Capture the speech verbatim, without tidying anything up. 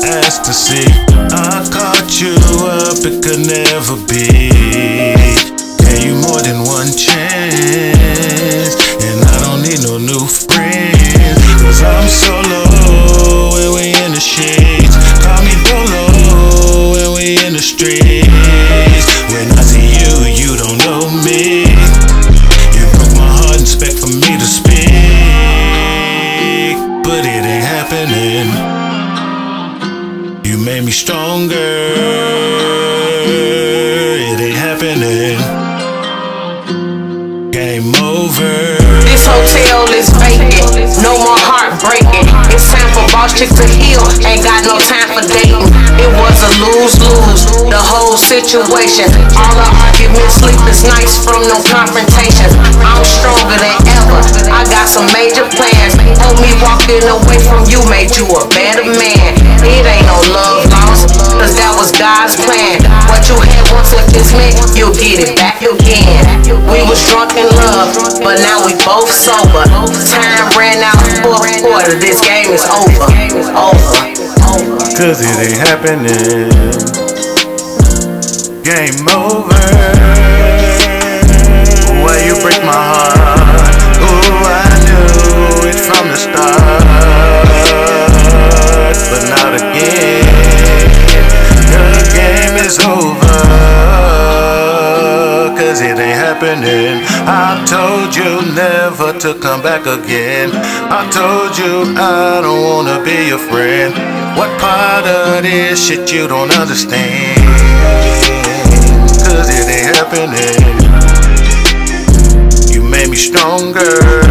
ecstasy. I caught you up, it could never be. Gave you more than one chance, and I don't need no new friends. Cause I'm solo when we in the sheets. Call me Dolo when we in the streets. When I see you, you don't know me. You broke my heart and expect for me to speak, but it ain't happening. You made me stronger, it ain't happening. Game over. This hotel is vacant, no more heartbreaking. It's time for boss chick to heal, ain't got no time for dating. It was a lose-lose, the whole situation. All the arguments, sleepless nights from no confrontations. I'm stronger than ever, I got some major plans. Hold me walking away from you made you a better man. It ain't no love lost, cause that was God's plan. What you had once with this man, you'll get it back again. We was drunk in love, but now we both sober. Time ran out for a quarter, this game is over. Over. Cause it ain't happening. Game over. Why you break my heart? Ooh, I knew it from the start, but not again. The game is over. Cause it ain't happening. I told you never to come back again. I told you I don't wanna be your friend. What part of this shit you don't understand? Cause it ain't happening. You made me stronger.